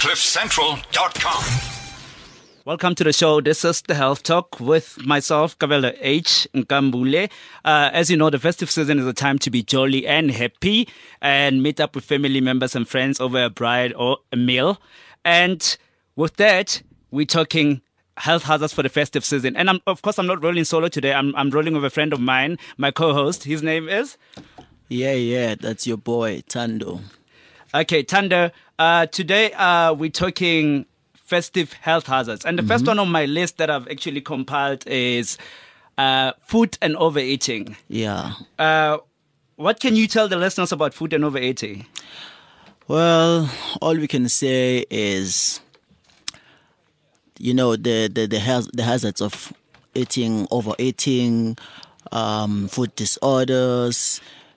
CliffCentral.com. Welcome to the show. This is the Health Talk with myself, Kabelo H. Nkambule. As you know, the festive season is a time to be jolly and happy and meet up with family members and friends over a bride or a meal. And with that, we're talking health hazards for the festive season. And of course, I'm not rolling solo today. I'm rolling with a friend of mine, my co-host. His name is? Yeah, that's your boy, Tando. Okay, Tando. Today, we're talking festive health hazards. And the first one on my list that I've actually compiled is food and overeating. Yeah. What can you tell the listeners about food and overeating? Well, all we can say is, you know, the hazards of overeating, food disorders,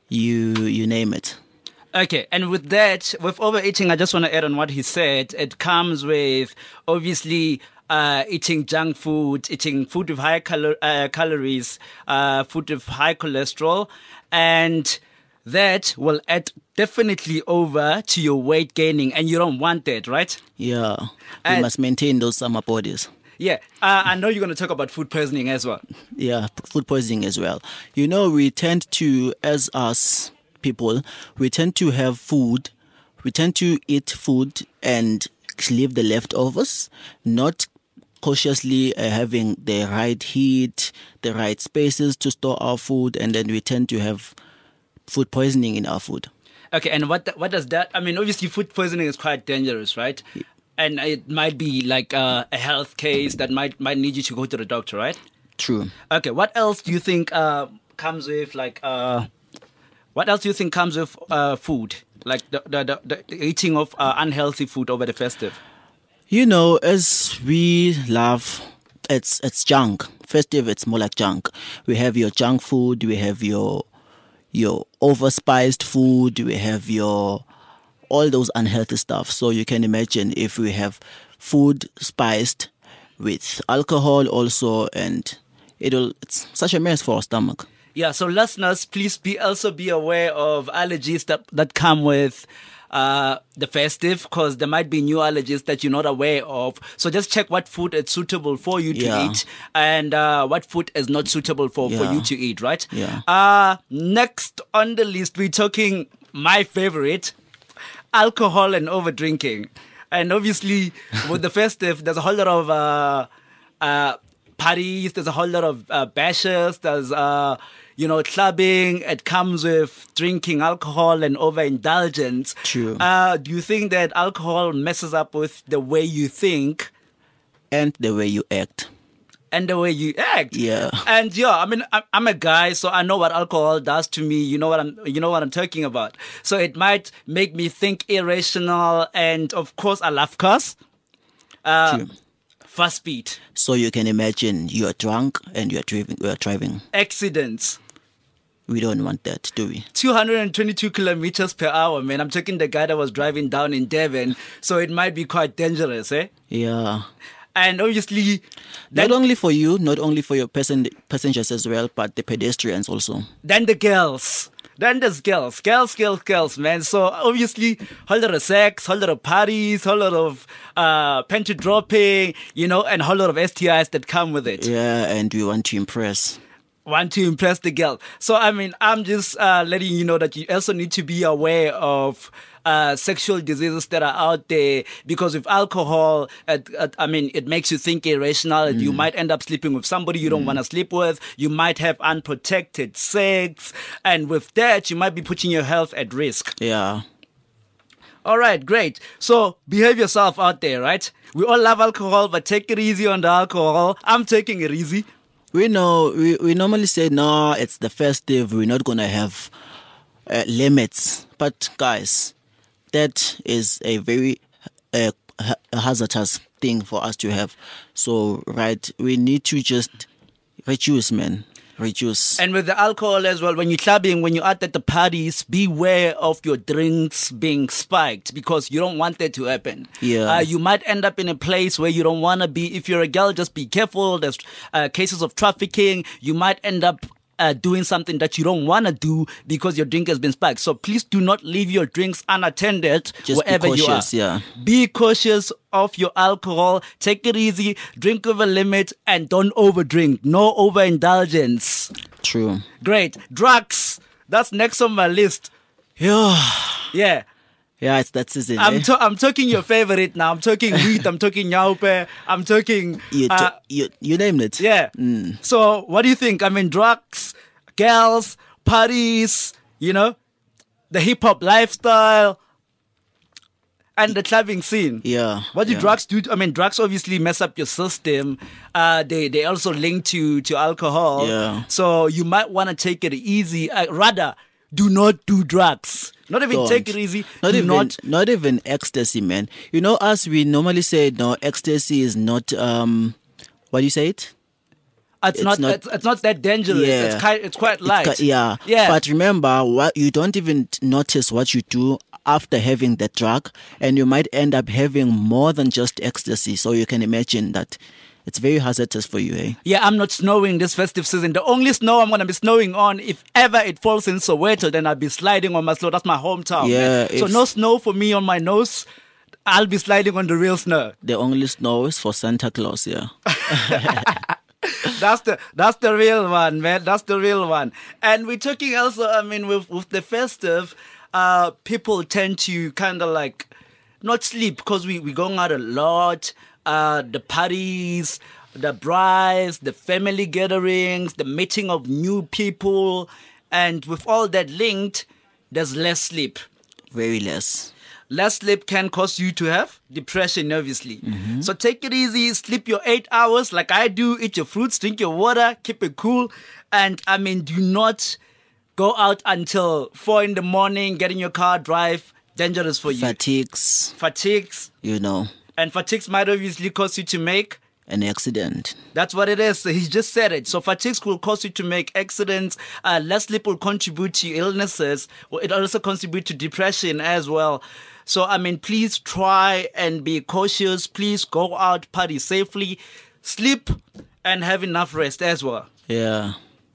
you name it. Okay, and with that, with overeating, I just want to add on what he said. It comes with, obviously, eating junk food, eating food with high calories, food with high cholesterol, and that will add definitely over to your weight gaining, and you don't want that, right? Yeah, we must maintain those summer bodies. Yeah, I know you're going to talk about food poisoning as well. Yeah, food poisoning as well. You know, we tend to, as us people, we tend to have food, we tend to eat food and leave the leftovers, not cautiously having the right heat, the right spaces to store our food, and then we tend to have food poisoning in our food. Okay, and what does that, I mean, obviously food poisoning is quite dangerous, right? And it might be like a health case that might need you to go to the doctor, right? True. Okay, what else do you think comes with like what else do you think comes with food, like the eating of unhealthy food over the festive? You know, as we love, it's junk. Festive, it's more like junk. We have your junk food, we have your overspiced food, we have all those unhealthy stuff. So you can imagine if we have food spiced with alcohol also, and it's such a mess for our stomach. Yeah, so listeners, please also be aware of allergies that come with the festive, because there might be new allergies that you're not aware of. So just check what food is suitable for you to eat and what food is not suitable for you to eat, right? Yeah. Next on the list, we're talking my favorite, alcohol and over drinking. And obviously, with the festive, there's a whole lot of parties, there's a whole lot of bashes, there's clubbing. It comes with drinking alcohol and overindulgence. True. Do you think that alcohol messes up with the way you think and the way you act? And the way you act? Yeah. And I mean, I'm a guy, so I know what alcohol does to me. You know what I'm talking about. So it might make me think irrational, and of course, I love cars. True. Fast speed. So you can imagine you are drunk and you are driving. Accidents. We don't want that, do we? 222 kilometers per hour, man. I'm talking the guy that was driving down in Devon, so it might be quite dangerous, eh? Yeah. And obviously, not only for you, not only for your passengers as well, but the pedestrians also. Then the girls. Then there's girls, man. So obviously, whole lot of sex, whole lot of parties, whole lot of panty dropping, and whole lot of STIs that come with it. Yeah, and we want to impress. The girl. So, I mean, I'm just letting you know that you also need to be aware of sexual diseases that are out there, because with alcohol, it makes you think irrational. You might end up sleeping with somebody you don't want to sleep with. You might have unprotected sex. And with that, you might be putting your health at risk. Yeah. All right, great. So behave yourself out there, right? We all love alcohol, but take it easy on the alcohol. I'm taking it easy. We know, we normally say, no, it's the festive, we're not going to have limits. But guys, that is a very hazardous thing for us to have. So, right, we need to just reduce, man. Reduce. And with the alcohol as well, when you're clubbing, when you're out at the parties, beware of your drinks being spiked, because you don't want that to happen. Yeah. You might end up in a place where you don't want to be. If you're a girl, just be careful. There's cases of trafficking. You might end up doing something that you don't want to do because your drink has been spiked. So please do not leave your drinks unattended wherever you are. Yeah. Be cautious of your alcohol. Take it easy. Drink with a limit and don't overdrink. No overindulgence. True. Great. Drugs. That's next on my list. Yeah. Yeah. Yeah, it's that season. I'm talking your favorite now. I'm talking weed. I'm talking nyaupe. I'm talking... You named it. Yeah. So what do you think? I mean, drugs, girls, parties, the hip-hop lifestyle, and the clubbing scene. Yeah. What do drugs do? I mean, drugs obviously mess up your system. They also link to alcohol. Yeah. So you might want to take it easy. Rather, do not do drugs. Not even take it easy. Not even ecstasy, man. As we normally say, no, ecstasy is not. What do you say it? It's not that dangerous. Yeah. It's quite light. Yeah. But remember, you don't even notice what you do after having the drug, and you might end up having more than just ecstasy. So you can imagine that. It's very hazardous for you, eh? Yeah, I'm not snowing this festive season. The only snow I'm going to be snowing on, if ever it falls in Soweto, then I'll be sliding on my slow. That's my hometown. Yeah. So no snow for me on my nose. I'll be sliding on the real snow. The only snow is for Santa Claus, yeah. That's the real one, man. That's the real one. And we're talking also, I mean, with the festive, people tend to kind of like not sleep because we're going out a lot. The parties, the brides, the family gatherings, the meeting of new people. And with all that linked, there's less sleep. Very less. Less sleep can cause you to have depression, obviously. Mm-hmm. So take it easy, sleep your 8 hours like I do, eat your fruits, drink your water, keep it cool. And I mean, do not go out until 4 in the morning, get in your car, drive. Dangerous for you. Fatigues. And fatigues might obviously cause you to make an accident. That's what it is. He just said it. So fatigues will cause you to make accidents. Less sleep will contribute to illnesses. It also contributes to depression as well. So, I mean, please try and be cautious. Please go out, party safely, sleep, and have enough rest as well. Yeah.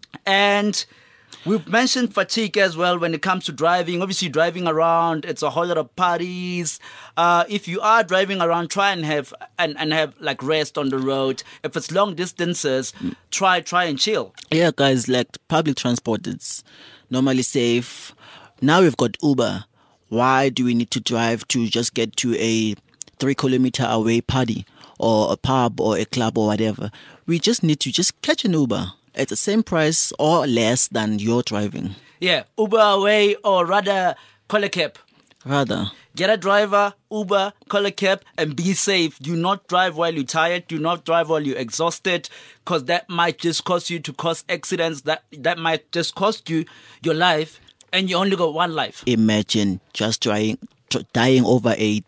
And we've mentioned fatigue as well when it comes to driving. Obviously, driving around, it's a whole lot of parties. If you are driving around, try and have like rest on the road. If it's long distances, try and chill. Yeah, guys, like public transport, it's normally safe. Now we've got Uber. Why do we need to drive to just get to a 3 kilometer away party or a pub or a club or whatever? We just need to just catch an Uber at the same price or less than you're driving. Yeah, Uber away, or rather call a cab. Get a driver, Uber, call a cab, and be safe. Do not drive while you're tired. Do not drive while you're exhausted, because that might just cause you to cause accidents. That might just cost you your life, and you only got one life. Imagine just dying over a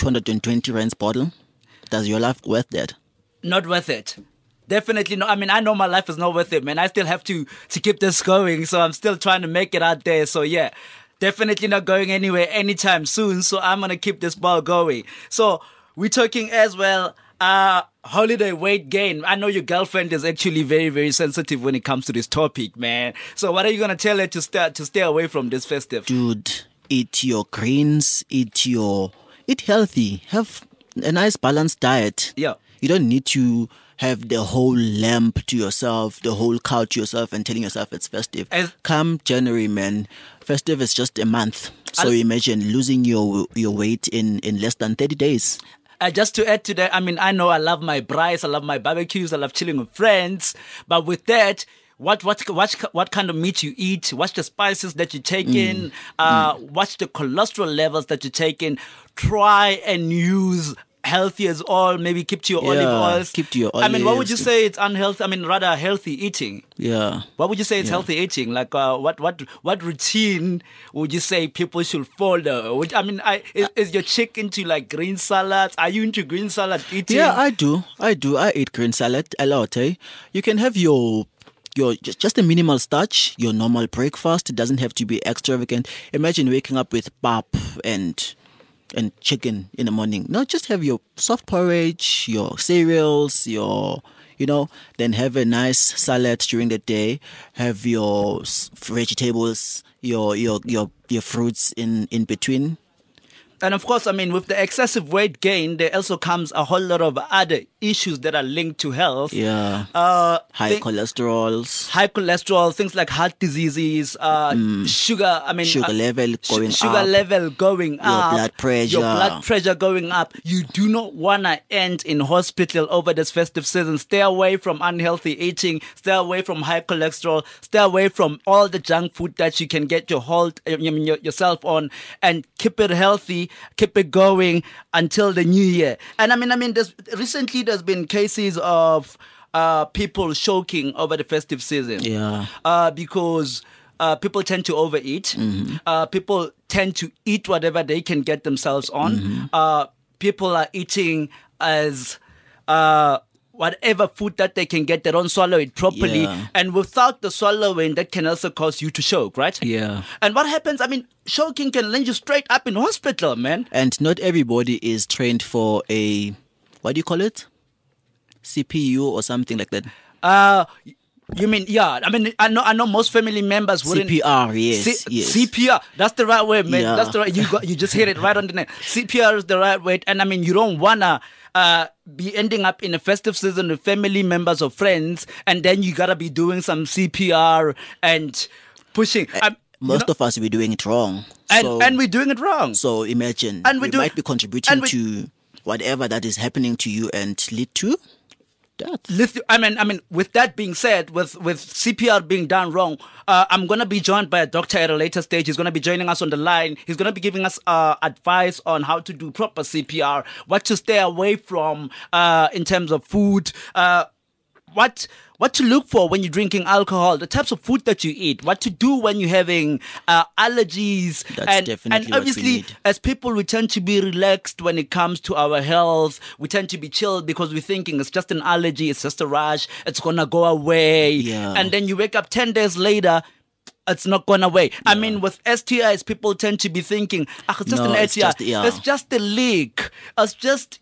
220 rands bottle. Does your life worth that? Not worth it. Definitely not. I mean, I know my life is not worth it, man. I still have to keep this going. So I'm still trying to make it out there. So yeah, definitely not going anywhere anytime soon. So I'm going to keep this ball going. So we're talking as well, holiday weight gain. I know your girlfriend is actually very, very sensitive when it comes to this topic, man. So what are you going to tell her to stay away from this festive? Dude, eat your greens, eat healthy, have a nice balanced diet. Yeah. You don't need to have the whole lamb to yourself, the whole cow to yourself, and telling yourself it's festive. Come January, man, festive is just a month. So imagine losing your weight in less than 30 days. Just to add to that, I mean, I know I love my braais, I love my barbecues, I love chilling with friends. But with that, what kind of meat you eat, watch the spices that you take in, watch the cholesterol levels that you take in. Try and use healthy as all. Maybe keep to your olive oils. Keep to your olives. I mean, what would you say it's unhealthy? I mean, rather healthy eating. Yeah. What would you say it's healthy eating? Like, what routine would you say people should follow? I mean, is your chick into like green salads? Are you into green salad eating? Yeah, I do. I eat green salad a lot. You can have your just a minimal starch, your normal breakfast. It doesn't have to be extravagant. Imagine waking up with pap and chicken in the morning. No, just have your soft porridge, your cereals, your then have a nice salad during the day, have your vegetables, your fruits in between. And of course, I mean, with the excessive weight gain, there also comes a whole lot of other issues that are linked to health. Yeah. High cholesterol, things like heart diseases, sugar. I mean, sugar level going sugar up. level going up. Your blood pressure going up. You do not want to end in hospital over this festive season. Stay away from unhealthy eating. Stay away from high cholesterol. Stay away from all the junk food that you can get yourself on, and keep it healthy. Keep it going until the new year. And I mean, recently there's been cases of people choking over the festive season. Yeah. Because people tend to overeat. Mm-hmm. People tend to eat whatever they can get themselves on. Mm-hmm. People are eating as whatever food that they can get, they don't swallow it properly. Yeah. And without the swallowing, that can also cause you to choke, right? Yeah. And what happens, I mean, choking can land you straight up in hospital, man. And not everybody is trained for a, what do you call it? CPU or something like that. You mean, yeah, I mean, I know most family members wouldn't. CPR, yes. CPR, that's the right way, man. Yeah. That's the right, you just hit it right on the neck. CPR is the right way. And I mean, you don't wanna be ending up in a festive season with family members or friends, and then you gotta be doing some CPR and pushing. Most of us, we're doing it wrong. And we're doing it wrong. So imagine, we might be contributing to whatever that is happening to you and lead to death. I mean, with that being said, with CPR being done wrong, I'm going to be joined by a doctor at a later stage. He's going to be joining us on the line. He's going to be giving us advice on how to do proper CPR, what to stay away from in terms of food, what to look for when you're drinking alcohol, the types of food that you eat, what to do when you're having allergies. That's definitely and obviously, what we need. as people, we tend to be relaxed when it comes to our health. We tend to be chilled because we're thinking it's just an allergy, it's just a rash, it's going to go away. Yeah. And then you wake up 10 days later, it's not going away. Yeah. I mean, with STIs, people tend to be thinking, it's just an STI. It's just a leak. It's just,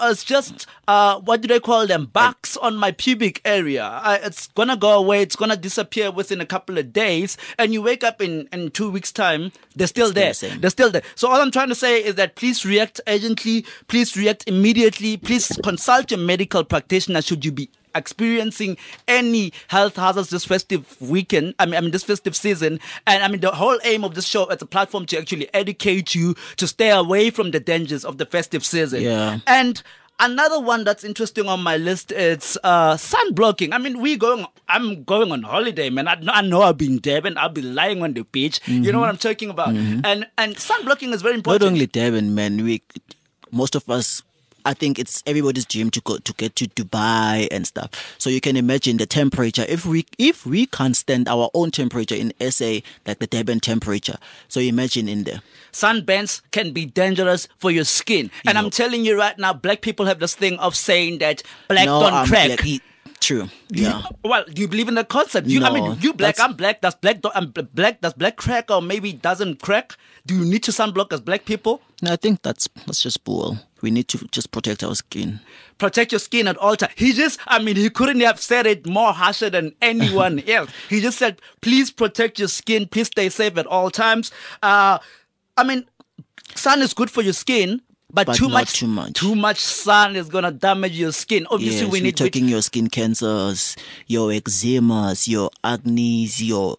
what do they call them? Bugs on my pubic area. It's going to go away. It's going to disappear within a couple of days. And you wake up in 2 weeks' time, they're still there. They're still there. So all I'm trying to say is that please react urgently. Please react immediately. Please consult your medical practitioner should you be experiencing any health hazards this festive weekend. I mean this festive season. And I mean the whole aim of this show is a platform to actually educate you to stay away from the dangers of the festive season. Yeah. And another one that's interesting on my list is sun blocking. I mean, I'm going on holiday, man. I know I'll be in Durban. I'll be lying on the beach. Mm-hmm. You know what I'm talking about. Mm-hmm. And sun blocking is very important. Not only Durban, man. Most of us, I think it's everybody's dream to get to Dubai and stuff. So you can imagine the temperature. If we can't stand our own temperature in SA, like the Durban temperature, so imagine in there. Sunburns can be dangerous for your skin. And I'm telling you right now, black people have this thing of saying that black don't crack. True. Yeah. Do you believe in the concept? I mean, you black, I'm black. Does black crack or maybe doesn't crack? Do you need to sunblock as black people? No, I think that's just bull. We need to just protect our skin. Protect your skin at all times. He couldn't have said it more harsher than anyone else. He just said, please protect your skin. Please stay safe at all times. I mean, sun is good for your skin. But too much sun is gonna damage your skin. Obviously, we're talking your skin cancers, your eczemas, your acne, your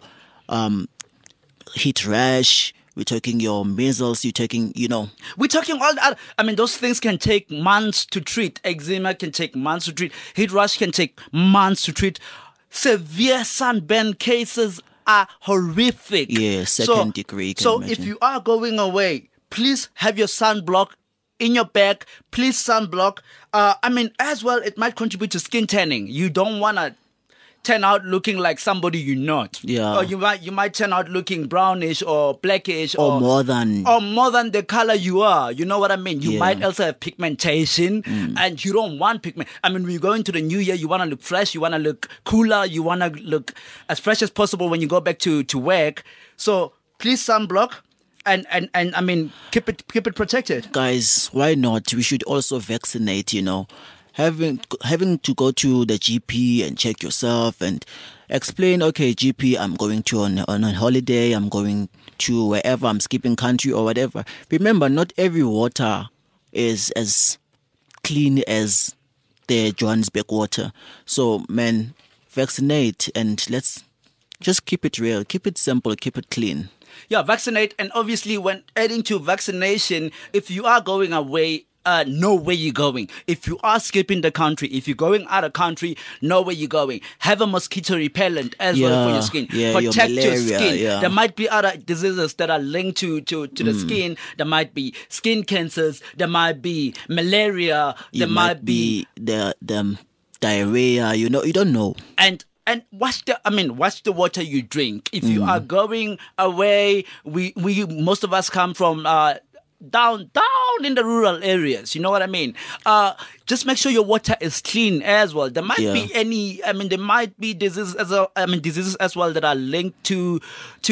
heat rash. We're talking your measles. We're talking all that. I mean, those things can take months to treat. Eczema can take months to treat. Heat rash can take months to treat. Severe sunburn cases are horrific. Yeah, second degree. So if you are going away, please have your sunblock in your bag. Please sunblock. I mean, as well, it might contribute to skin tanning. You don't want to turn out looking like somebody you're not. Yeah. Or you might turn out looking brownish or blackish or more than the color you are. You know what I mean? You might also have pigmentation and you don't want pigment. I mean, when you go into the new year, you want to look fresh, you want to look cooler, you want to look as fresh as possible when you go back to work. So please sunblock. And I mean, keep it protected. Guys, why not? We should also vaccinate, having to go to the GP and check yourself and explain, okay, GP, I'm going to on a holiday, I'm going to wherever, I'm skipping country or whatever. Remember, not every water is as clean as the Johannesburg water. So, man, vaccinate and let's just keep it real, keep it simple, keep it clean. Yeah, vaccinate. And obviously, when adding to vaccination, if you are going away, know where you're going. If you are skipping the country, if you're going out of country, know where you're going. Have a mosquito repellent as well for your skin. Protect your skin. Yeah. There might be other diseases that are linked to the skin. There might be skin cancers. There might be malaria. There might be the diarrhea. You don't know. And watch the water you drink. If you are going away, we most of us come from down in the rural areas. You know what I mean? Just make sure your water is clean as well. There might be there might be diseases as well that are linked to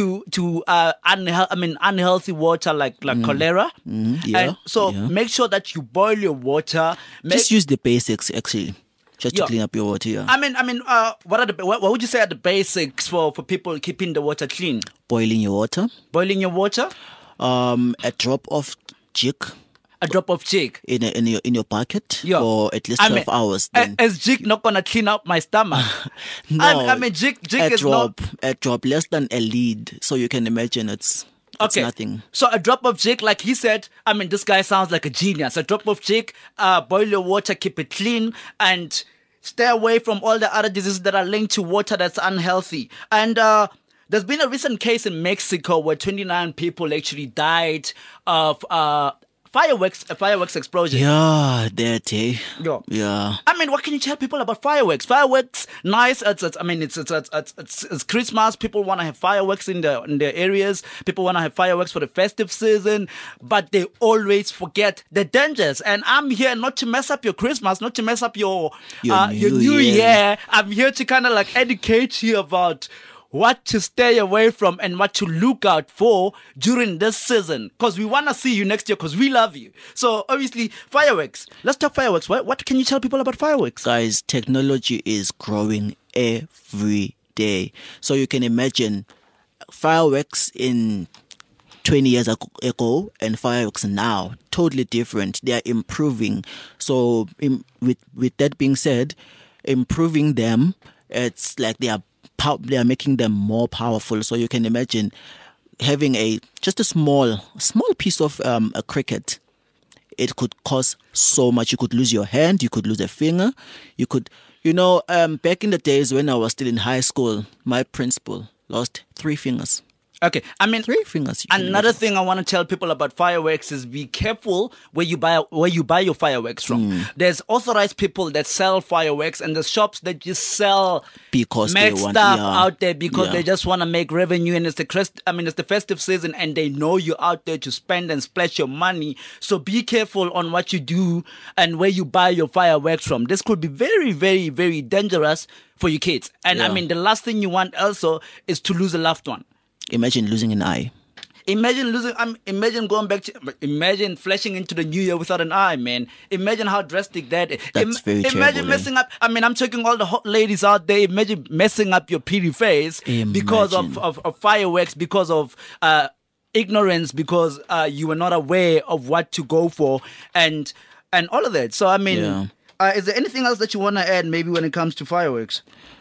unhealthy water like cholera. And so make sure that you boil your water. Just use the basics actually. Just to clean up your water, what would you say are the basics for people keeping the water clean? Boiling your water. A drop of jig. A drop of jig in your bucket for at least 12 hours. Then. Is jig not gonna clean up my stomach? No, jig is not a drop less than a lid. So you can imagine it's nothing. So a drop of jig, like he said, this guy sounds like a genius. A drop of jig, boil your water, keep it clean, and stay away from all the other diseases that are linked to water that's unhealthy. And there's been a recent case in Mexico where 29 people actually died of fireworks explosion. Yeah, that eh. Yeah. What can you tell people about fireworks? Fireworks, nice. It's Christmas. People want to have fireworks in their areas. People want to have fireworks for the festive season, but they always forget the dangers. And I'm here not to mess up your Christmas, not to mess up your New Year. I'm here to kind of like educate you about what to stay away from and what to look out for during this season, because we want to see you next year because we love you. So obviously fireworks, let's talk fireworks. What can you tell people about fireworks? Guys, technology is growing every day, so you can imagine fireworks in 20 years ago and fireworks now, totally different. They are improving. So with that being said, improving them, it's like they are making them more powerful. So you can imagine having just a small piece of a cricket. It could cost so much. You could lose your hand. You could lose a finger. You could, back in the days when I was still in high school, my principal lost 3 fingers. Okay, 3 fingers. Another thing I want to tell people about fireworks is be careful where you buy your fireworks from. There's authorized people that sell fireworks, and the shops that just sell because stuff out there because they just want to make revenue. And it's the festive season, and they know you're out there to spend and splash your money. So be careful on what you do and where you buy your fireworks from. This could be very, very, very dangerous for your kids. And the last thing you want also is to lose a loved one. Imagine losing an eye. Imagine flashing into the new year without an eye, man. Imagine how drastic that is. That's very terrible. Imagine messing up. I'm talking all the hot ladies out there. Imagine messing up your pretty face because of fireworks, because of ignorance, because you were not aware of what to go for, and all of that. So is there anything else that you want to add, maybe when it comes to fireworks?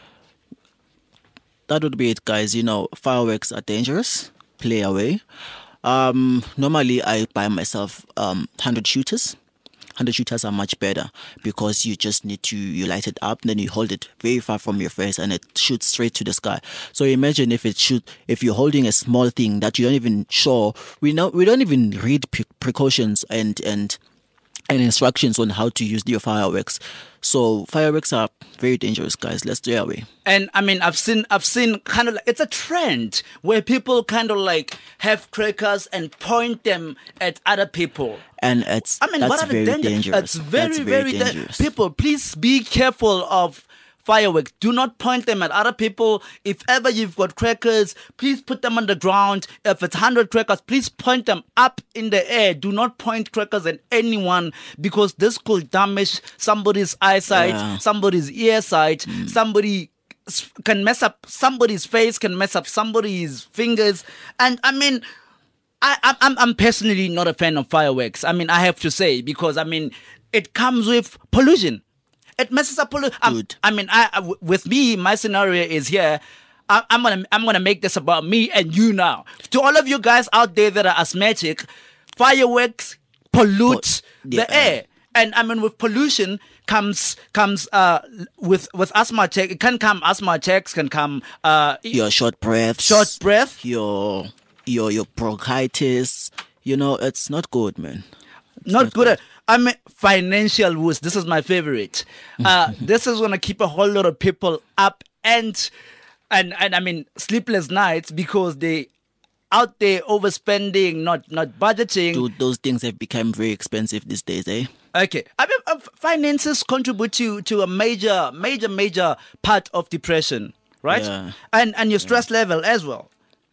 That would be it, guys. Fireworks are dangerous. Play away. Normally, I buy myself 100 shooters. 100 shooters are much better because you just need to, you light it up, then you hold it very far from your face and it shoots straight to the sky. So imagine if you're holding a small thing that you don't even we don't even read precautions and instructions on how to use your fireworks. So fireworks are very dangerous, guys. Let's stay away. And I've seen kind of like, it's a trend where people kind of like have crackers and point them at other people. And that's very dangerous. It's very dangerous. People, please be careful of fireworks, do not point them at other people. If ever you've got crackers, please put them on the ground. If it's 100 crackers, please point them up in the air. Do not point crackers at anyone, because this could damage somebody's eyesight, somebody's earsight, somebody can mess up somebody's face, can mess up somebody's fingers. And I mean, I'm personally not a fan of fireworks. I mean, I have to say, because I mean, it comes with pollution. It messes up pollution. I mean, with me, my scenario is here. I'm gonna make this about me and you now. To all of you guys out there that are asthmatic, fireworks pollute the air. And I mean, with pollution comes with asthma check. It can come asthma attacks. Can come your short breath, your bronchitis. You know, it's not good, man. Not good. I mean, financial woes. This is my favorite. This is gonna keep a whole lot of people up and I mean sleepless nights, because they out there overspending, not budgeting. Dude, those things have become very expensive these days, eh? Okay. I mean, finances contribute to a major part of depression, right? Yeah. And your stress level as well.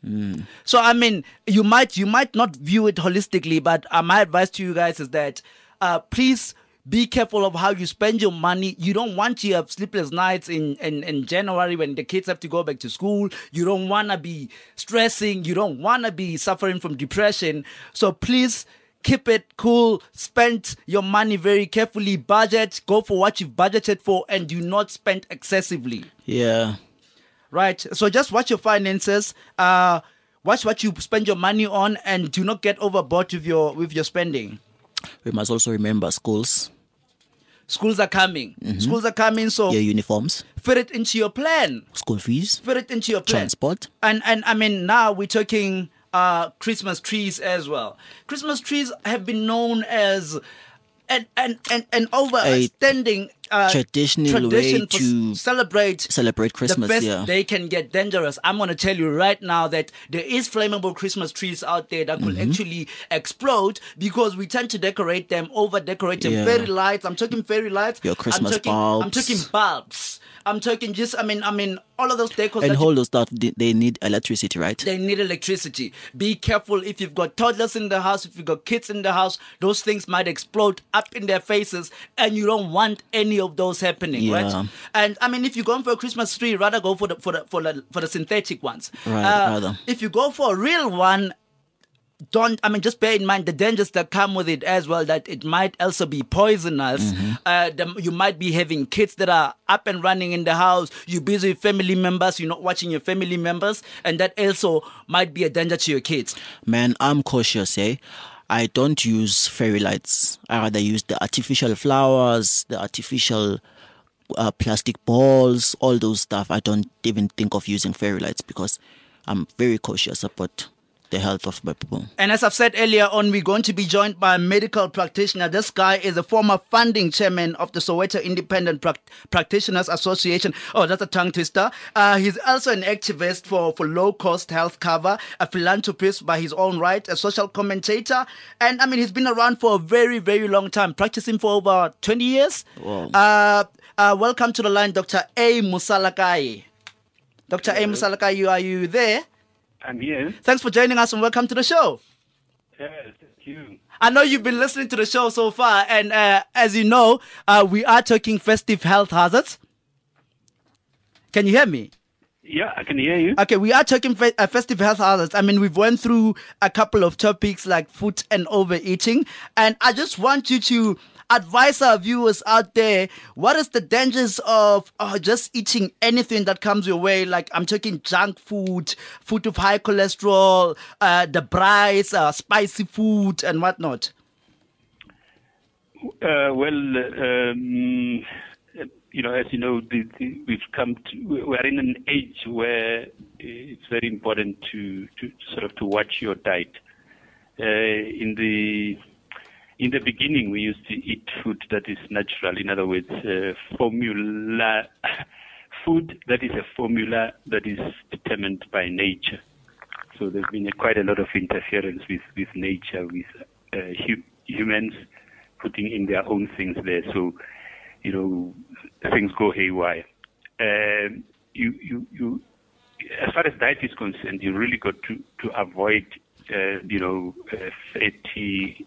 So I mean, you might not view it holistically, but my advice to you guys is that please be careful of how you spend your money. You don't want to have sleepless nights in January when the kids have to go back to school. You don't want to be stressing. You don't want to be suffering from depression. So please keep it cool. Spend your money very carefully. Budget. Go for what you've budgeted for, and do not spend excessively. Yeah. Right. So just watch your finances. Watch what you spend your money on, and do not get overboard with your spending. We must also remember schools. Schools are coming. Schools are coming, so your uniforms. Fit it into your plan. School fees. Fit it into your plan. Transport. And I mean, now we're talking Christmas trees as well. Christmas trees have been known as an overextending traditional way to celebrate Christmas. The best they can get dangerous. I'm going to tell you right now that there is flammable Christmas trees out there that could actually explode, because we tend to decorate them, over-decorate them. Fairy lights. I'm talking fairy lights. Your Christmas bulbs. I'm talking bulbs. I'm talking just, I mean, all of those decors. And all those stuff, they need electricity, right? They need electricity. Be careful if you've got toddlers in the house, if you've got kids in the house, those things might explode up in their faces, and you don't want any of those happening, right? And I mean, if you're going for a Christmas tree, rather go for the synthetic ones. Right, if you go for a real one, just bear in mind the dangers that come with it as well, that it might also be poisonous. You might be having kids that are up and running in the house. You're busy with family members. You're not watching your family members. And that also might be a danger to your kids. Man, I'm cautious, eh? I don't use fairy lights. I rather use the artificial flowers, the artificial plastic balls, all those stuff. I don't even think of using fairy lights, because I'm very cautious about the health of my people. And as I've said earlier on, we're going to be joined by a medical practitioner. This guy is a former founding chairman of the Soweto Independent Practitioners Association. Oh, that's a tongue twister. He's also an activist for low-cost health cover, a philanthropist by his own right, a social commentator. And I mean, he's been around for a very, very long time, practicing for over 20 years. Wow. Welcome to the line, Dr. A. Musalakai. Dr. A. Musalakai, are you there? I'm here. Thanks for joining us and welcome to the show. Yes, thank you. I know you've been listening to the show so far, and as you know, we are talking festive health hazards. Can you hear me? Yeah, I can hear you. Okay, we are talking festive health hazards. I mean, we've went through a couple of topics like food and overeating, and I just want you to advise our viewers out there, what is the dangers of just eating anything that comes your way? Like, I'm talking junk food, food with high cholesterol, the braais, spicy food and whatnot. As you know, we're in an age where it's very important to watch your diet. In the beginning, we used to eat food that is natural. In other words, formula food that is a formula that is determined by nature. So there's been quite a lot of interference with nature, with humans putting in their own things there. So, things go haywire. you as far as diet is concerned, you really got to avoid fatty,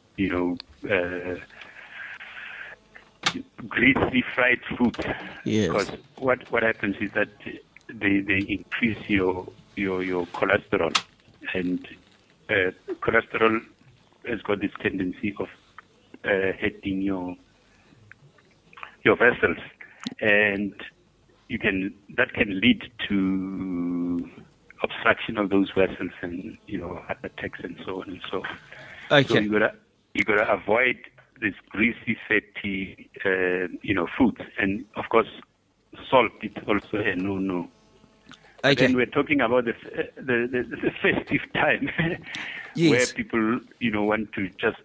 greasy fried food. Yes. Because what happens is that they increase your cholesterol, and cholesterol has got this tendency of hitting your vessels, and that can lead to obstruction of those vessels and heart attacks and so on and so on. Okay. So you gotta avoid this greasy, fatty foods, and of course salt is also a no. Okay. Then we're talking about the festive time, Yes. where people want to just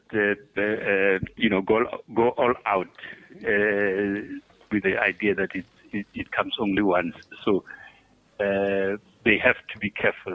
go all out with the idea that it comes only once. So they have to be careful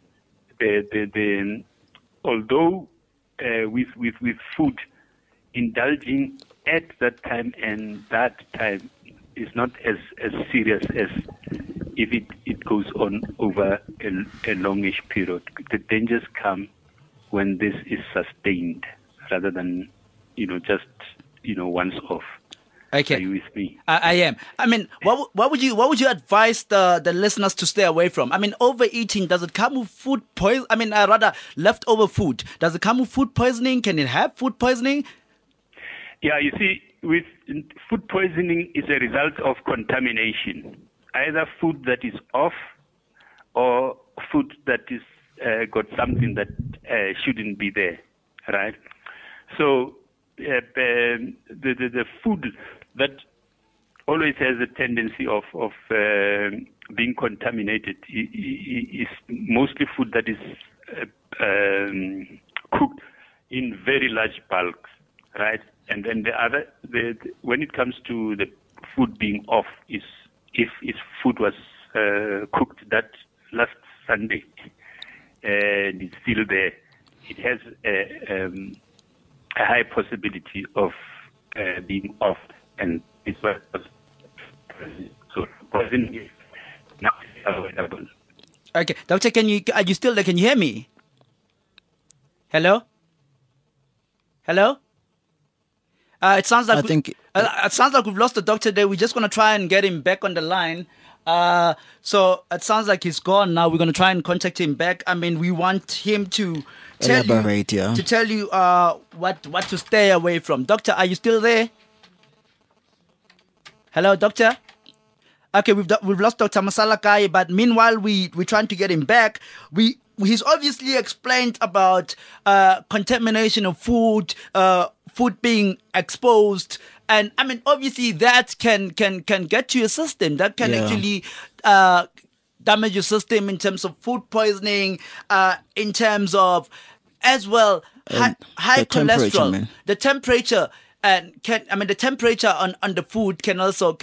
then. Although with food, indulging at that time and that time is not as serious as if it goes on over a longish period. The dangers come when this is sustained rather than just once off. Okay. Are you with me? I am. I mean, what would you advise the listeners to stay away from? I mean, overeating, does it come with food poison? I mean, rather leftover food. Does it come with food poisoning? Can it have food poisoning? Yeah, you see, with food poisoning is a result of contamination. Either food that is off or food that is got something that shouldn't be there, right? So the food that always has a tendency of being contaminated is mostly food that is cooked in very large bulks, right? And then when it comes to the food being off, is if food was cooked that last Sunday and it's still there, it has a high possibility of being off, and it's what so poisoning is not avoidable. Okay, doctor, are you still there? Can you hear me? Hello? It sounds like it sounds like we've lost the doctor there. We're just gonna try and get him back on the line. So it sounds like he's gone now. We're gonna try and contact him back. I mean, we want him to tell you what to stay away from. Doctor, are you still there? Hello, doctor. Okay, we've lost Dr. Masalakai, but meanwhile we're trying to get him back. He's obviously explained about contamination of food, food being exposed, and I mean obviously that can get to your system. That can actually damage your system in terms of food poisoning, in terms of as well high cholesterol, the temperature. And the temperature on the food can also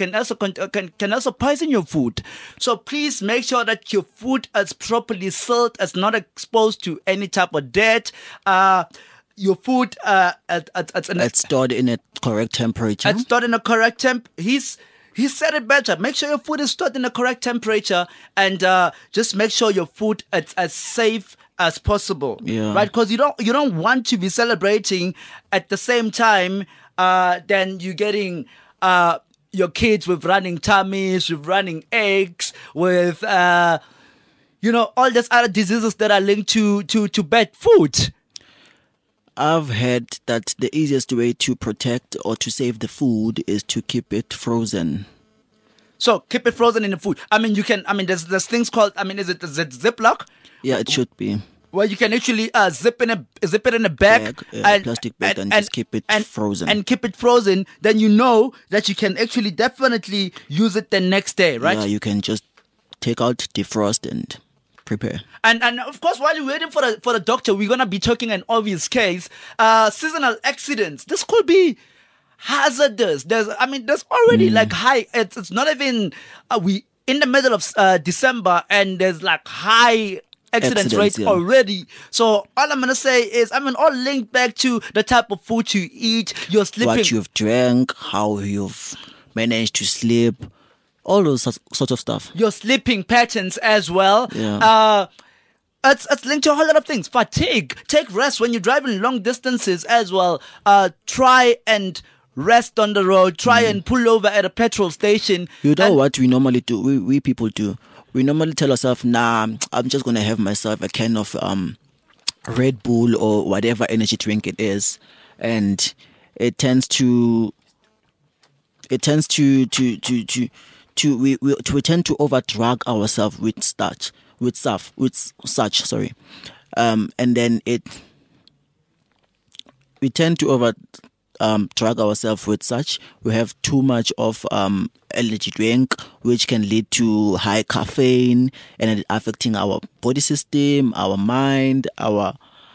poison your food. So please make sure that your food is properly sealed, is not exposed to any type of dirt. Your food it's stored in a correct temperature. It's stored in a correct temp. He said it better. Make sure your food is stored in the correct temperature, and just make sure your food is as safe as possible. Yeah. Right? Because you don't want to be celebrating at the same time. Then you're getting your kids with running tummies, with running aches, with all these other diseases that are linked to bad food. I've heard that the easiest way to protect or to save the food is to keep it frozen. So keep it frozen in the food. I mean, you can. I mean, there's things called. I mean, is it Ziploc? Yeah, it should be. Well, you can actually zip it in a bag, a plastic bag, and just keep it frozen. And keep it frozen. Then you know that you can actually definitely use it the next day, right? Yeah, you can just take out, defrost, and prepare. And of course, while you're waiting for the doctor, we're gonna be talking an obvious case. Seasonal accidents. This could be hazardous. There's already like high. It's not even we in the middle of December, and there's like high accident rate already. So all I'm gonna say is, all linked back to the type of food you eat, you're sleeping, what you've drank, how you've managed to sleep, all those sorts of stuff. Your sleeping patterns as well. Yeah. It's linked to a whole lot of things. Fatigue. Take rest when you're driving long distances as well. Try and rest on the road. Try and pull over at a petrol station. You know what we normally do? We people do. We normally tell ourselves, nah, I'm just going to have myself a can of Red Bull or whatever energy drink it is. And it tends to we tend to over drug ourselves with such, and then we tend to over drug ourselves with such. We have too much of energy drink, which can lead to high caffeine and it affecting our body system, our mind, our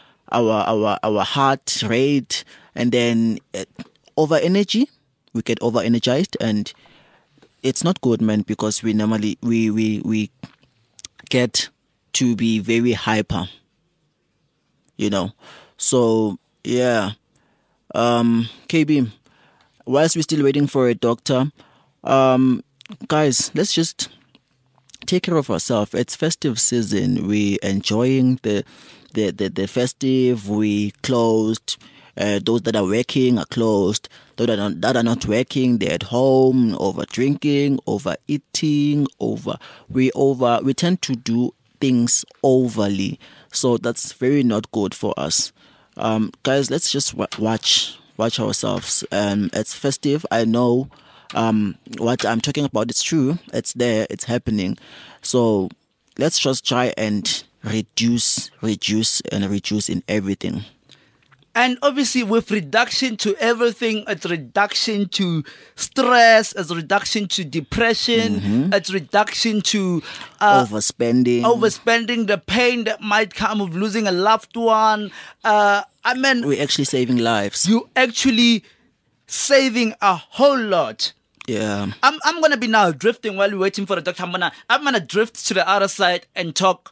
heart rate, and then over energy. We get over energized, and it's not good, man, because we normally we get to be very hyper, So yeah, KB, whilst we're still waiting for a doctor, guys, let's just take care of ourselves. It's festive season. We enjoying the festive. We closed. Those that are working are closed. Those that are not working, they're at home, over drinking, overeating, we tend to do things overly. So that's very not good for us. Guys, let's just watch ourselves. It's festive. I know what I'm talking about is true. It's there. It's happening. So let's just try and reduce in everything. And obviously with reduction to everything, it's reduction to stress, it's reduction to depression, it's reduction to overspending, the pain that might come of losing a loved one. We're actually saving lives. You actually saving a whole lot. Yeah. I'm gonna be now drifting while we're waiting for the doctor. I'm gonna drift to the other side and talk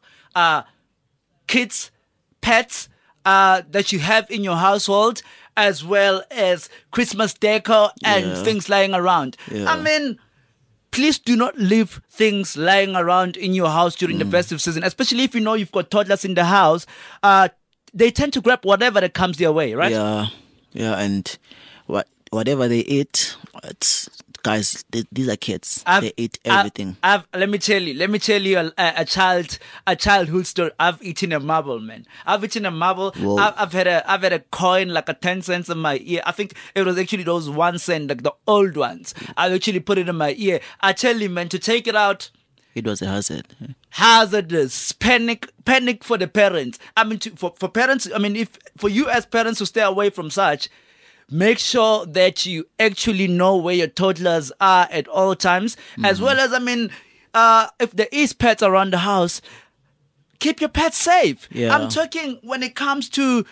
kids, pets, that you have in your household, as well as Christmas decor and things lying around. Yeah. Please do not leave things lying around in your house during the festive season, especially if you know you've got toddlers in the house. They tend to grab whatever that comes their way, right? Yeah, and whatever they eat, guys, these are kids. They eat everything. Let me tell you a childhood story. I've eaten a marble, man. I've eaten a marble. I've had a coin, like a 10 cents in my ear. I think it was actually those 1 cent, like the old ones. I actually put it in my ear. I tell you, man, to take it out, it was a hazard. Hazardous. Panic for the parents. For parents, for you as parents to stay away from such, make sure that you actually know where your toddlers are at all times, as well as, if there is pets around the house, keep your pets safe. Yeah. I'm talking when it comes to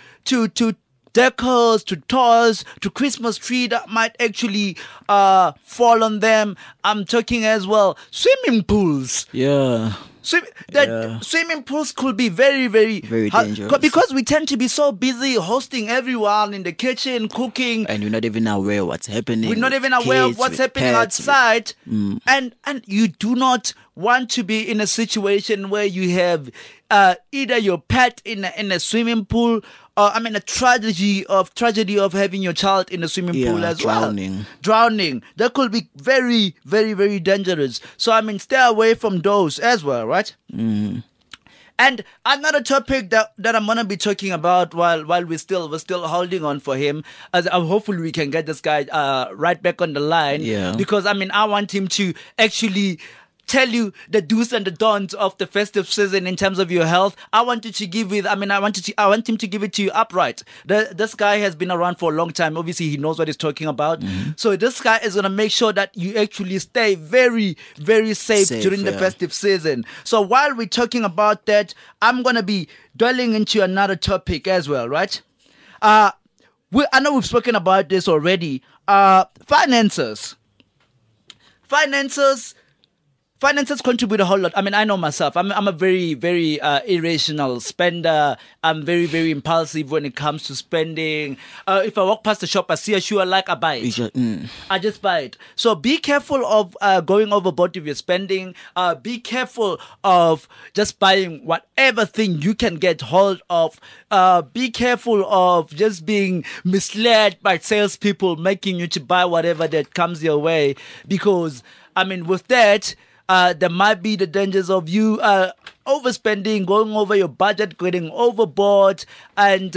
decors, to toys, to Christmas tree that might actually fall on them. I'm talking as well swimming pools. Yeah. Swimming pools could be very, very, very dangerous, because we tend to be so busy hosting everyone in the kitchen, cooking, and we're not even aware of what's happening. We're not even aware of what's happening outside, and you do not want to be in a situation where you have either your pet in a swimming pool, or a tragedy of having your child in a swimming pool as drowning. well. Drowning. That could be very, very, very dangerous. So stay away from those as well, right? Mm. And another topic that I'm gonna be talking about while we're still holding on for him, as hopefully we can get this guy right back on the line. Yeah. Because I want him to actually tell you the do's and the don'ts of the festive season in terms of your health. I want him to give it to you upright. This guy has been around for a long time. Obviously, he knows what he's talking about. So this guy is going to make sure that you actually stay very, very safe during the festive season. So while we're talking about that, I'm going to be dwelling into another topic as well, right? I know we've spoken about this already. Finances. finances contribute a whole lot. I mean, I know myself. I'm a very, very irrational spender. I'm very, very impulsive when it comes to spending. If I walk past the shop, I see a shoe I like, I buy it. I just buy it. So be careful of going overboard with your spending. Be careful of just buying whatever thing you can get hold of. Be careful of just being misled by salespeople making you to buy whatever that comes your way. Because, I mean, with that, there might be the dangers of you overspending, going over your budget, getting overboard, and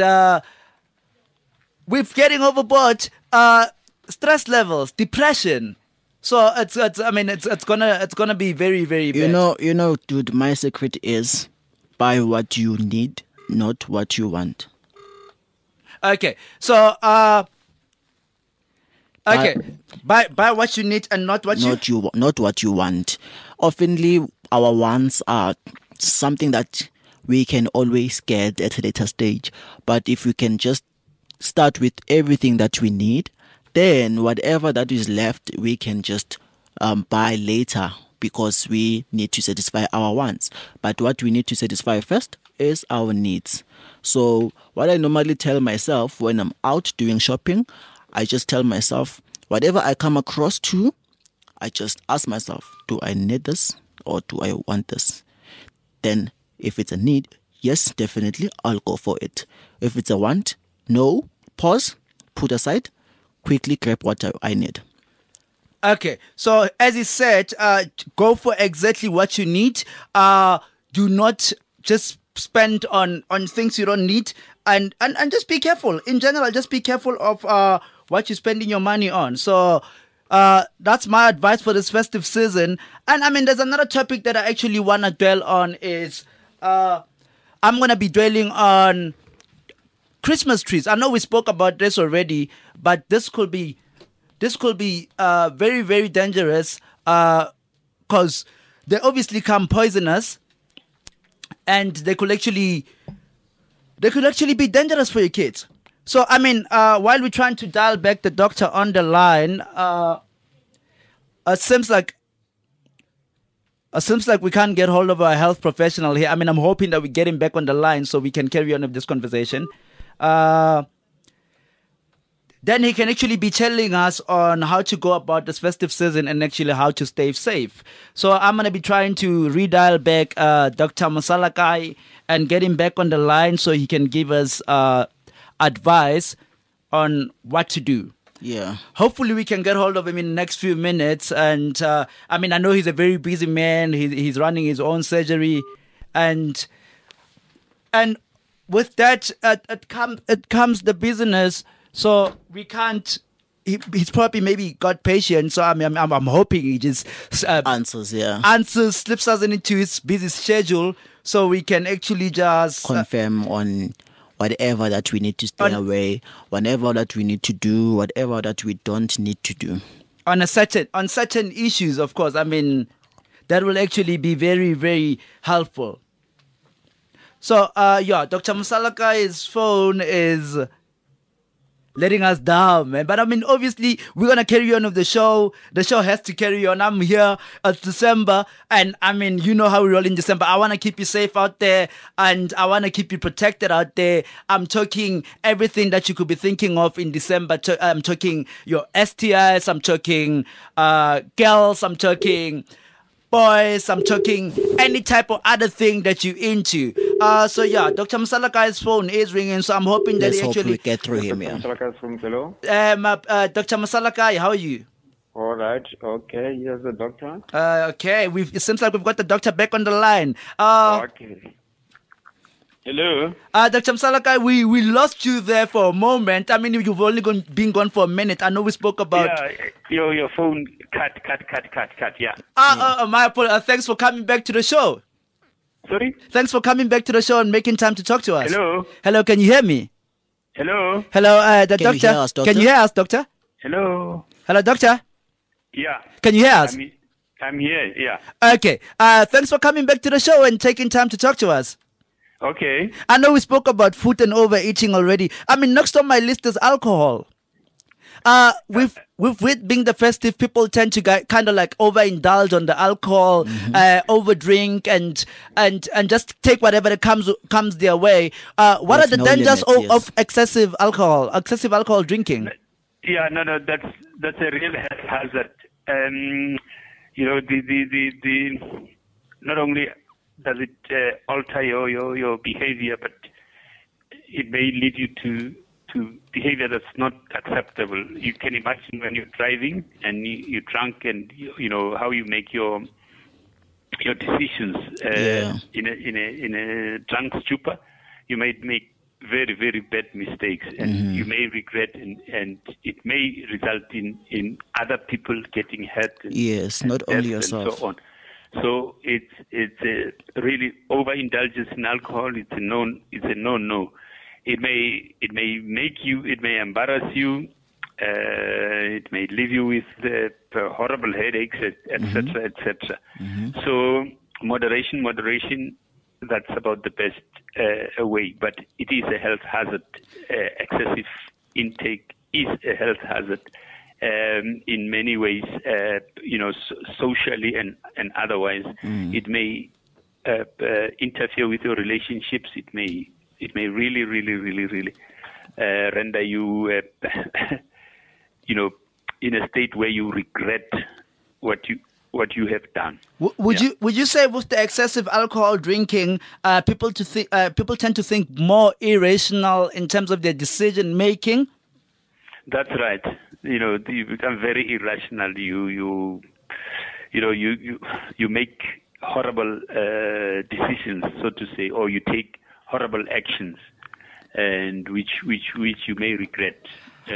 with getting overboard, stress levels, depression. So it's gonna be very, very bad. You know, dude. My secret is buy what you need, not what you want. Okay, so okay, buy what you need and not what not what you want. Oftenly, our wants are something that we can always get at a later stage. But if we can just start with everything that we need, then whatever that is left, we can just buy later because we need to satisfy our wants. But what we need to satisfy first is our needs. So what I normally tell myself when I'm out doing shopping, I just tell myself, whatever I come across to, I just ask myself, do I need this or do I want this? Then if it's a need, yes, definitely, I'll go for it. If it's a want, no, pause, put aside, quickly grab what I need. Okay, so as he said, go for exactly what you need. Do not just spend on things you don't need, and just be careful. In general, just be careful of what you're spending your money on. So that's my advice for this festive season. And I mean, there's another topic that I actually want to dwell on is I'm going to be dwelling on Christmas trees. I know we spoke about this already, but this could be very, very dangerous because they obviously come poisonous, and they could actually be dangerous for your kids. So I mean, while we're trying to dial back the doctor on the line, it seems like we can't get hold of a health professional here. I mean, I'm hoping that we get him back on the line so we can carry on with this conversation. Then he can actually be telling us on how to go about this festive season and actually how to stay safe. So I'm going to be trying to redial back Dr. Mosalakai and get him back on the line so he can give us advice on what to do. Yeah. Hopefully we can get hold of him in the next few minutes. And I mean, I know he's a very busy man. He's running his own surgery. And with that, it comes the business. So we can't. He's probably maybe got patience. So I'm hoping he just answers, slips us into his busy schedule, so we can actually just confirm on whatever that we need to stay away, whatever that we need to do, whatever that we don't need to do. On certain issues, of course. I mean, that will actually be very, very helpful. So Dr. Musalakai's phone is letting us down, man. But I mean, obviously, we're going to carry on with the show. The show has to carry on. I'm here at December. And I mean, you know how we roll in December. I want to keep you safe out there. And I want to keep you protected out there. I'm talking everything that you could be thinking of in December. I'm talking your STIs. I'm talking girls. I'm talking boys. I'm talking any type of other thing that you're into. So yeah, Dr. Musalakai's phone is ringing, so I'm hoping that Let's hope we get through him. Yeah. Musalakai's phone, hello. Dr. Musalakai, how are you? All right. Okay. Here's the doctor. Okay. It seems like we've got the doctor back on the line. Okay. Hello. Dr. Musalakai, we lost you there for a moment. I mean, you've only been gone for a minute. I know we spoke about. Yeah, your phone cut. Yeah. My apologies. Thanks for coming back to the show. Sorry? Thanks for coming back to the show and making time to talk to us. Hello? Hello, can you hear me? Hello? Hello, the Can doctor. you hear us, doctor? Can you hear us, doctor? Hello? Hello, doctor. Yeah. Can you hear us? I'm here, yeah. Okay. Thanks for coming back to the show and taking time to talk to us. Okay. I know we spoke about food and overeating already. I mean, next on my list is alcohol. With being the festive, people tend to kind of like overindulge on the alcohol, overdrink, and just take whatever that comes their way. What are the dangers of excessive alcohol drinking? Yeah, no, that's a real hazard. The not only does it alter your behavior, but it may lead you to behavior that's not acceptable. You can imagine when you're driving and you're drunk, and you know how you make your decisions in a drunk stupor. You might make very, very bad mistakes, and you may regret, and it may result in other people getting hurt. Not only yourself. And so on. So it's a really overindulgence in alcohol. It's a no. It may make you. It may embarrass you. It may leave you with horrible headaches, etc., etc. So moderation. That's about the best way. But it is a health hazard. Excessive intake is a health hazard in many ways. Socially and otherwise. It may interfere with your relationships. It may really render you, in a state where you regret what you have done. Would you say with the excessive alcohol drinking, people tend to think more irrational in terms of their decision making? That's right. You become very irrational. You make horrible decisions, so to say, or you take horrible actions, and which you may regret.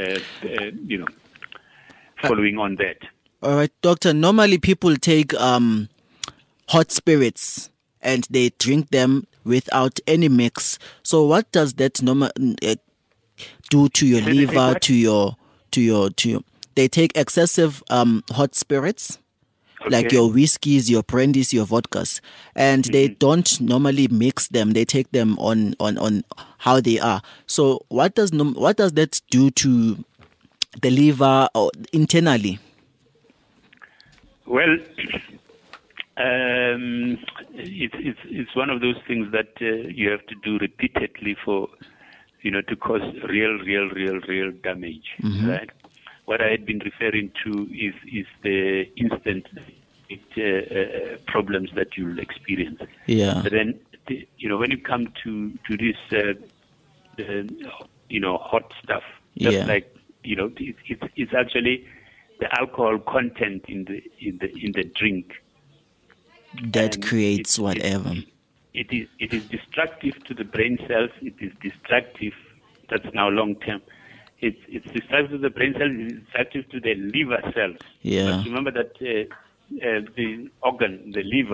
Following on that. All right, doctor. Normally, people take hot spirits and they drink them without any mix. So, what does that do to your liver? To your? They take excessive hot spirits, like your whiskeys, your brandies, your vodkas, and they don't normally mix them. They take them on how they are. So, what does that do to the liver or internally? Well, it's one of those things that you have to do repeatedly to cause real damage, right? What I had been referring to is the instant problems that you'll experience. Yeah. But then, when you come to this, hot stuff, just like it's actually the alcohol content in the drink that creates whatever. It is destructive to the brain cells. It is destructive. That's now long term. It's destructive to the brain cells. It's destructive to the liver cells. Yeah. But remember that the organ, the liver,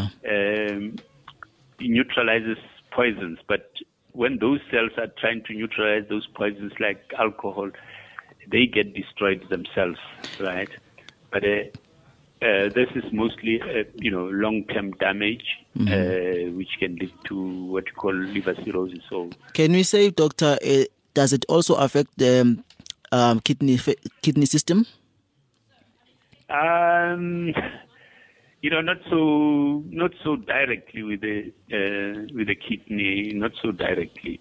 neutralizes poisons. But when those cells are trying to neutralize those poisons, like alcohol, they get destroyed themselves, right? But this is mostly, long-term damage, which can lead to what you call liver cirrhosis. So, can we say, doctor, does it also affect the kidney system? Not so directly with the kidney, not so directly.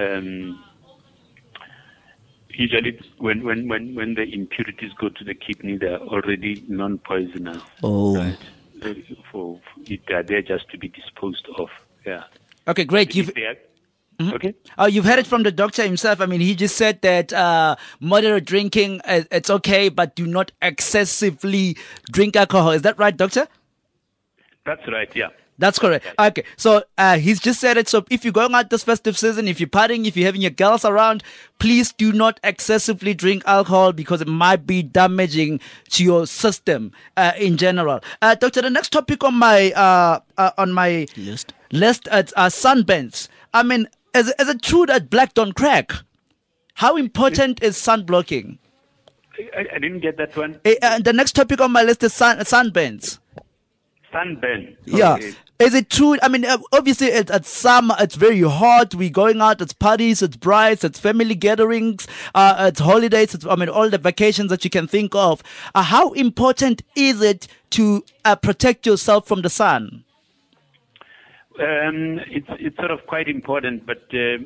Usually, when the impurities go to the kidney, they are already non-poisonous. Oh, right? They are there just to be disposed of. Yeah. Okay, great. Okay. You've heard it from the doctor himself. I mean, he just said that moderate drinking, it's okay, but do not excessively drink alcohol. Is that right, doctor? That's right. Yeah. That's correct. Okay, so he's just said it. So if you're going out this festive season, if you're partying, if you're having your girls around, please do not excessively drink alcohol because it might be damaging to your system in general. Doctor, the next topic on my list is sunburns. I mean, is it true that black don't crack? How important is sun blocking? I didn't get that one. The next topic on my list is sunburns. Sunburn. Yeah. Okay. Is it true? I mean, obviously, at summer, it's very hot. We're going out, it's parties, it's brides, it's family gatherings, it's holidays, all the vacations that you can think of. How important is it to protect yourself from the sun? It's sort of quite important, but the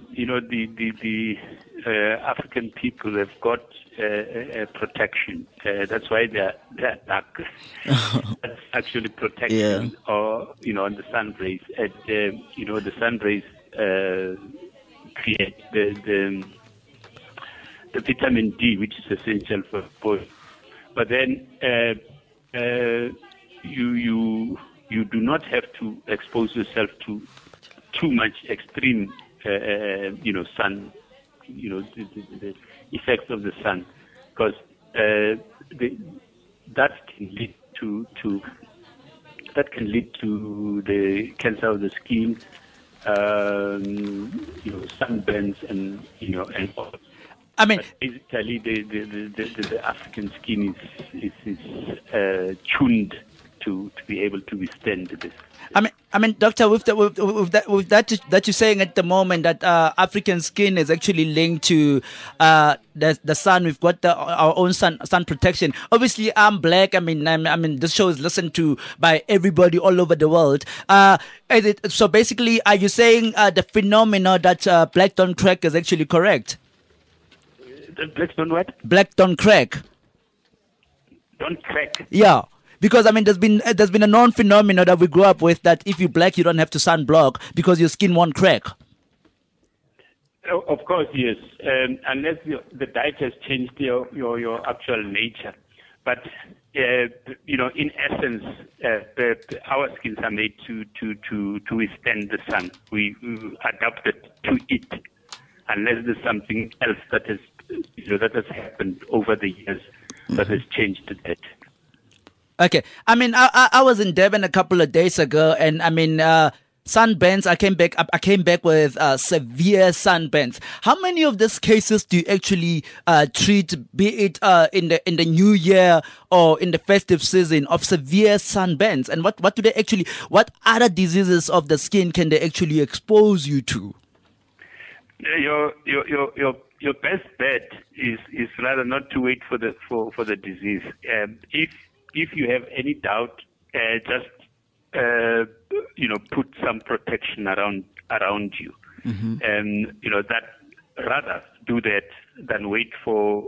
African people have got protection. That's why they're dark. That's actually protection, or on the sun rays. And the sun rays create the vitamin D, which is essential for both. But then you do not have to expose yourself to too much extreme, sun, the effects of the sun, because that can lead to the cancer of the skin, sunburns, and all. I mean, but basically, the African skin is tuned to be able to withstand this. I mean, doctor, with that you're saying at the moment that African skin is actually linked to the sun. We've got our own sun protection. Obviously, I'm black. I mean, this show is listened to by everybody all over the world. So basically, are you saying the phenomena that black don't crack is actually correct? Black don't what? Black don't crack. Don't crack. Yeah. Because there's been a known phenomenon that we grew up with, that if you're black, you don't have to sunblock because your skin won't crack. Of course, yes. Unless the diet has changed your actual nature. But in essence, our skins are made to withstand the sun. We adapted to it. Unless there's something else that has happened over the years that has changed that. Okay. I was in Durban a couple of days ago, and sunburns. I came back with severe sunburns. How many of these cases do you actually treat, be it in the new year or in the festive season, of severe sunburns? And what other diseases of the skin can they actually expose you to? Your best bet is rather not to wait for the disease. If you have any doubt, just put some protection around you, and that rather do that than wait for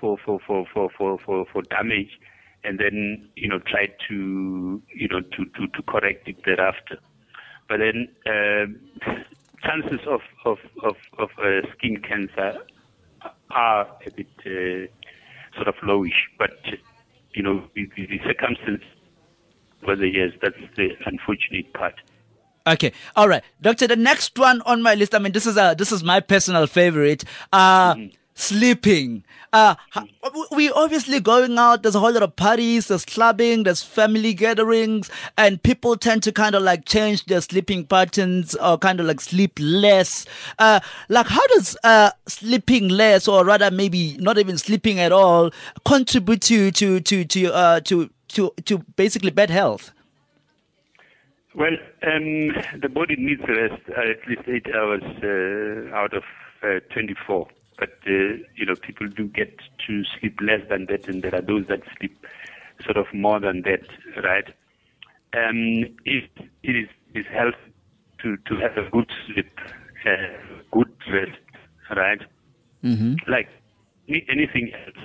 damage, and then try to correct it thereafter. But then chances of skin cancer are a bit sort of lowish, but the circumstances over the years, that's the unfortunate part. Okay, all right, doctor. The next one on my list. This is my personal favorite. Sleeping. We obviously going out. There's a whole lot of parties. There's clubbing. There's family gatherings, and people tend to kind of change their sleeping patterns or kind of sleep less. How does sleeping less, or rather maybe not even sleeping at all, contribute to basically bad health? Well, the body needs rest at least 8 hours out of 24. But, people do get to sleep less than that, and there are those that sleep sort of more than that, right? It is healthy to have a good sleep, good rest, right? Mm-hmm. Like anything else,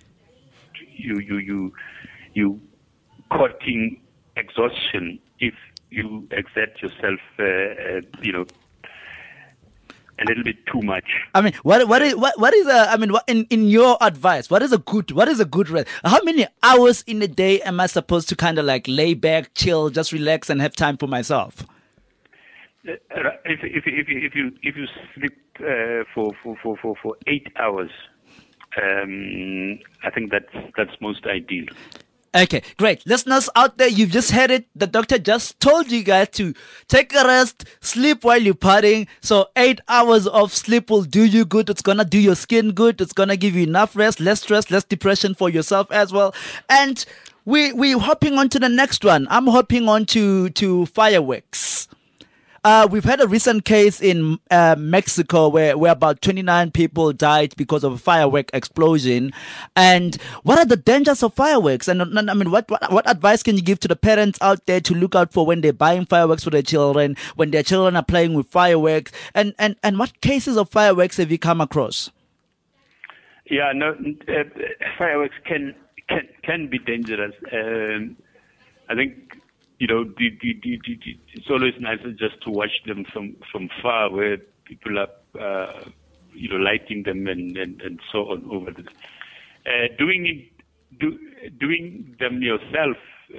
you courting exhaustion if you exert yourself, a little bit too much. In your advice, what is a good rest? How many hours in a day am I supposed to kind of lay back, chill, just relax and have time for myself? If you sleep for 8 hours, I think that's most ideal. Okay, great. Listeners out there, you've just heard it. The doctor just told you guys to take a rest, sleep while you're partying. So 8 hours of sleep will do you good. It's going to do your skin good. It's going to give you enough rest, less stress, less depression for yourself as well. And we're hopping on to the next one. I'm hopping on to fireworks. We've had a recent case in Mexico where about 29 people died because of a firework explosion. And what are the dangers of fireworks? And I mean, what advice can you give to the parents out there to look out for when they're buying fireworks for their children, when their children are playing with fireworks? And what cases of fireworks have you come across? Yeah, no, fireworks can be dangerous. I think, you know, it's always nicer just to watch them from far, where people are, you know, lighting them and so on over the. Doing them yourself,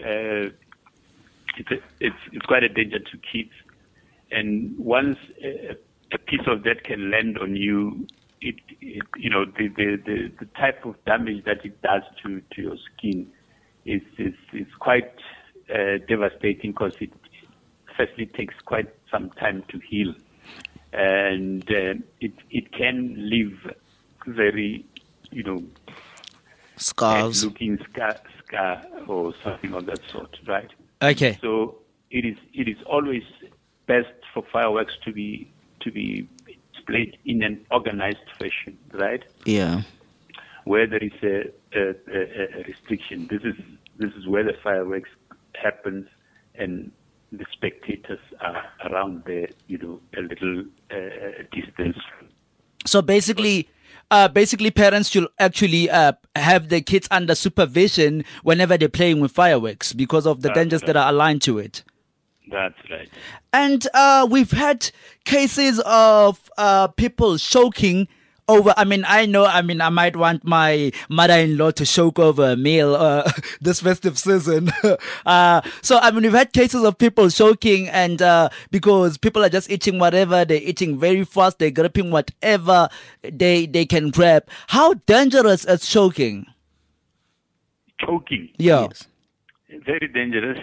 it's quite a danger to kids. And once a piece of that can land on you, it you know, the type of damage that it does to your skin is quite devastating, because it firstly takes quite some time to heal, and it can leave very, you know, scars, looking scar or something of that sort, right? Okay. So it is always best for fireworks to be displayed in an organized fashion, right? Yeah. Where there is a restriction. This is where the fireworks happens, and the spectators are around there, you know, a little distance. So basically, parents should actually have their kids under supervision whenever they're playing with fireworks, because of the dangers that are aligned to it. That's right. And we've had cases of people choking over. I mean, I might want my mother-in-law to choke over a meal this festive season. So, I mean, we've had cases of people choking, and because people are just eating whatever, they're eating very fast, they're grabbing whatever they can grab. How dangerous is choking? Choking? Yeah. Yes. Very dangerous.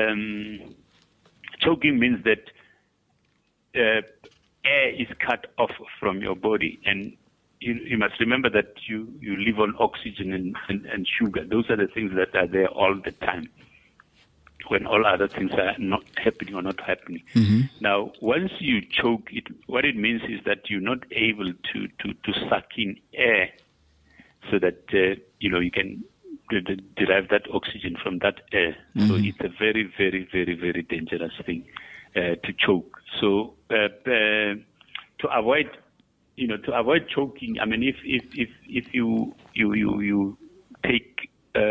Choking means that air is cut off from your body, and you must remember that you live on oxygen and sugar. Those are the things that are there all the time, when all other things are not happening or not happening. Mm-hmm. Now, once you choke, what it means is that you're not able to suck in air, so that you know, you can derive that oxygen from that air. Mm-hmm. So it's a very, very, very, very dangerous thing to choke. So to avoid choking, I mean, if you take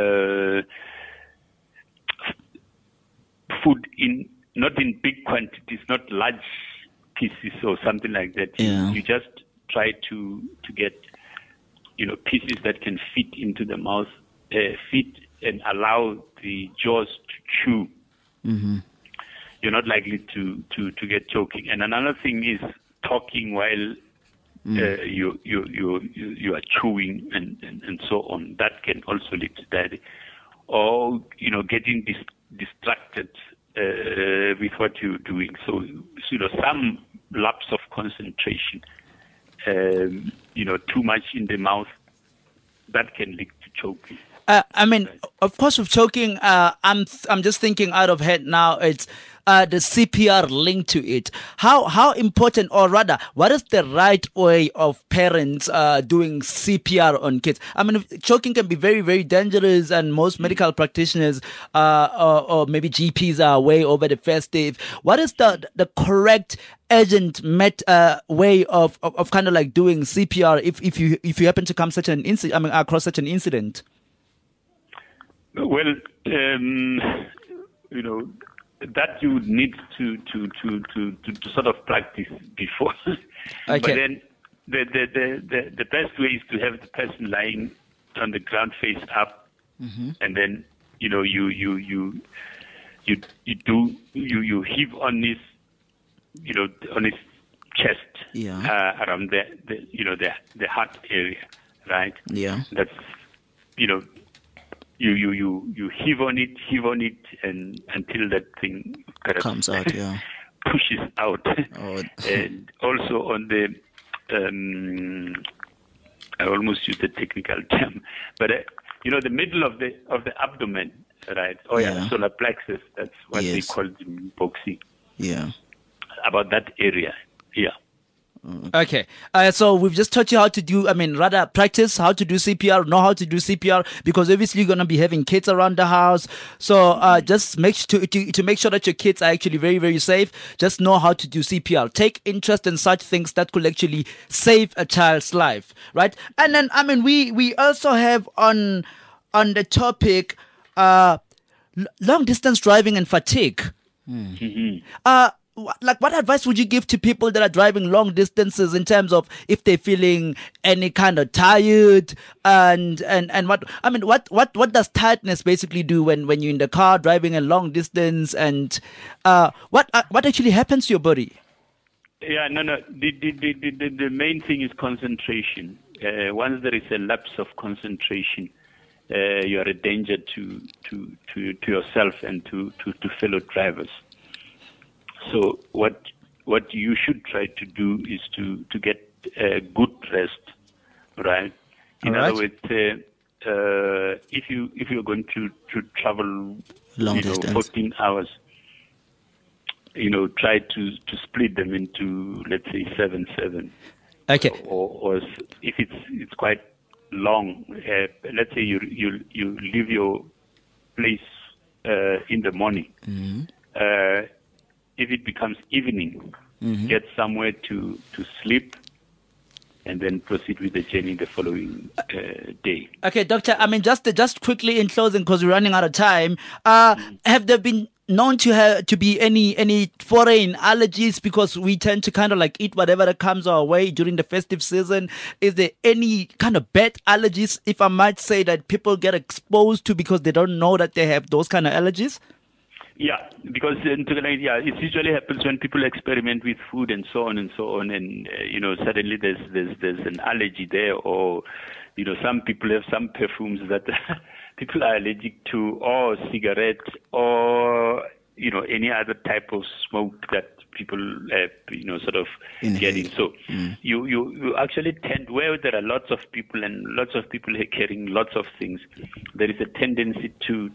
food not in big quantities, not large pieces or something like that, you just try to get, you know, pieces that can fit into the mouth, fit and allow the jaws to chew. Mm-hmm. You're not likely to get choking. And another thing is talking while you are chewing and so on. That can also lead to diarrhea, or, you know, getting distracted with what you're doing. So, you know, some lapse of concentration, you know, too much in the mouth, that can lead to choking. I mean, of course, with choking, I'm just thinking out of head now. It's the CPR linked to it. How important, or rather, what is the right way of parents doing CPR on kids? I mean, choking can be very, very dangerous, and most medical practitioners or maybe GPs are way over the festive. What is the correct urgent way of kind of like doing CPR if you happen to come across such an incident? Well, you know, that you would need to sort of practice before. Okay. But then the best way is to have the person lying on the ground face up, mm-hmm. and then, you know, you heave on his, you know, on his chest, around the heart area, right? Yeah. That's, you know, you heave on it, and until that thing kind of comes out, pushes out. Oh. And also on the, I almost used the technical term, but you know, the middle of the abdomen, Right. Oh, yeah. Yeah. Solar plexus. That's what they Yes. call it in Boxy. Yeah. About that area. Yeah. Okay. So we've just taught you how to do, rather practice how to do CPR, know how to do CPR, because obviously you're going to be having kids around the house. So just make to make sure that your kids are actually very, very safe. Just know how to do CPR. Take interest in such things that could actually save a child's life, right? And then, we also have on the topic, long distance driving and fatigue. What advice would you give to people that are driving long distances in terms of if they're feeling any kind of tired and what does tiredness basically do when you're in the car driving a long distance, and what actually happens to your body? Yeah, no. The main thing is concentration. Once there is a lapse of concentration, you are a danger to yourself and to fellow drivers. So what you should try to do is to get good rest, right? In other words, if you're going to travel Long distance. 14 hours, try to split them into, let's say, 7. Okay. Or if it's quite long, let's say you leave your place in the morning. Mm-hmm. If it becomes evening, get somewhere to sleep, and then proceed with the journey the following day. Okay, Doctor. Just quickly in closing, because we're running out of time. Have there been known to be any foreign allergies? Because we tend to kind of like eat whatever that comes our way during the festive season. Is there any kind of bad allergies, if I might say, that people get exposed to because they don't know that they have those kind of allergies? Yeah, because it usually happens when people experiment with food and so on, and suddenly there's an allergy there, or some people have some perfumes that people are allergic to, or cigarettes, or any other type of smoke that people sort of get in. So you actually tend, where there are lots of people and lots of people are carrying lots of things, there is a tendency to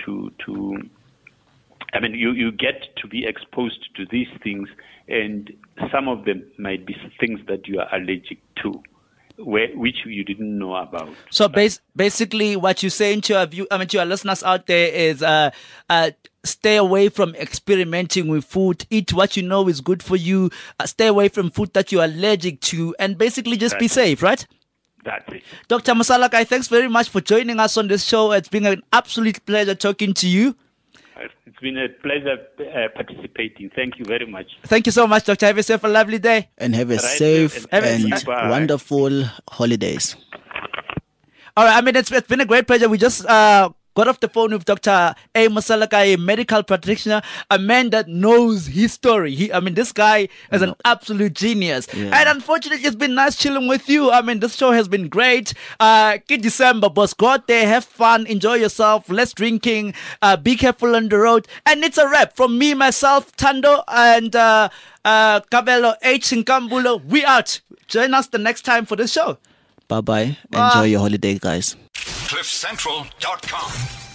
you get to be exposed to these things, and some of them might be things that you are allergic to, which you didn't know about. So basically, what you're saying to your listeners out there is, stay away from experimenting with food. Eat what you know is good for you. Stay away from food that you're allergic to, and basically just be safe, right? That's it. Dr. Mosalakai, thanks very much for joining us on this show. It's been an absolute pleasure talking to you. It's been a pleasure participating. Thank you very much. Thank you so much, Doctor. Have yourself a lovely day. And have a safe and wonderful holidays. All right. It's been a great pleasure. We just got off the phone with Dr. A. Mosalakai, a medical practitioner, a man that knows his story. This guy is an absolute genius. Yeah. And unfortunately, it's been nice chilling with you. This show has been great. Good December, boss. Go out there, have fun, enjoy yourself, less drinking, be careful on the road. And it's a wrap from me, myself, Tando, and Kabelo H. Nkambulo. We out. Join us the next time for the show. Bye-bye. Enjoy your holiday, guys. CliffCentral.com